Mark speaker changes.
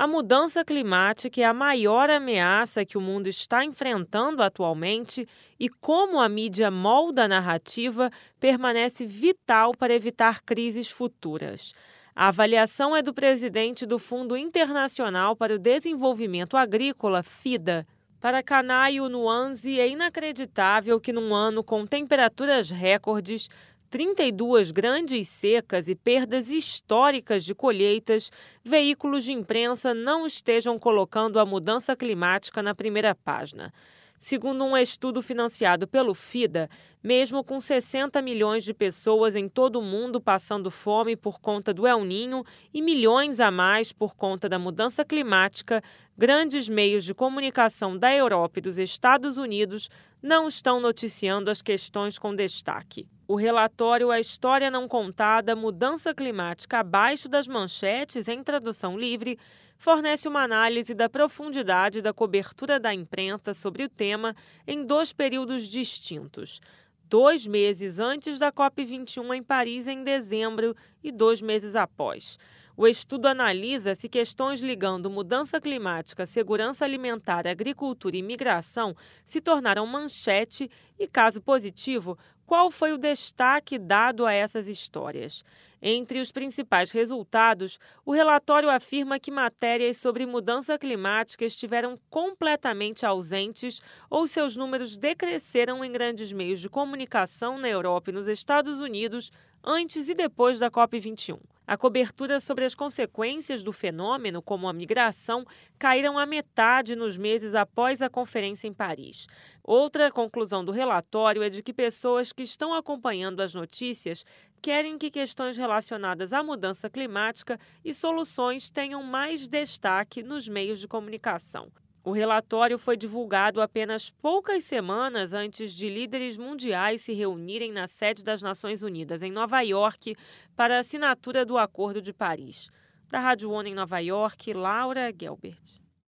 Speaker 1: A mudança climática é a maior ameaça que o mundo está enfrentando atualmente e como a mídia molda a narrativa permanece vital para evitar crises futuras. A avaliação é do presidente do Fundo Internacional para o Desenvolvimento Agrícola, FIDA. Para Kanayo Nuanzi, é inacreditável que num ano com temperaturas recordes, 32 grandes secas e perdas históricas de colheitas, veículos de imprensa não estejam colocando a mudança climática na primeira página. Segundo um estudo financiado pelo FIDA, mesmo com 60 milhões de pessoas em todo o mundo passando fome por conta do El Niño e milhões a mais por conta da mudança climática, grandes meios de comunicação da Europa e dos Estados Unidos não estão noticiando as questões com destaque. O relatório A História Não Contada, Mudança Climática Abaixo das Manchetes, em tradução livre, fornece uma análise da profundidade da cobertura da imprensa sobre o tema em 2 períodos distintos. 2 meses antes da COP21 em Paris, em dezembro, e 2 meses após. O estudo analisa se questões ligando mudança climática, segurança alimentar, agricultura e migração se tornaram manchete e, caso positivo, qual foi o destaque dado a essas histórias. Entre os principais resultados, o relatório afirma que matérias sobre mudança climática estiveram completamente ausentes ou seus números decresceram em grandes meios de comunicação na Europa e nos Estados Unidos antes e depois da COP21. A cobertura sobre as consequências do fenômeno, como a migração, caíram à metade nos meses após a conferência em Paris. Outra conclusão do relatório é de que pessoas que estão acompanhando as notícias querem que questões relacionadas à mudança climática e soluções tenham mais destaque nos meios de comunicação. O relatório foi divulgado apenas poucas semanas antes de líderes mundiais se reunirem na sede das Nações Unidas, em Nova York, para a assinatura do Acordo de Paris. Da Rádio ONU em Nova York, Laura Gelbert.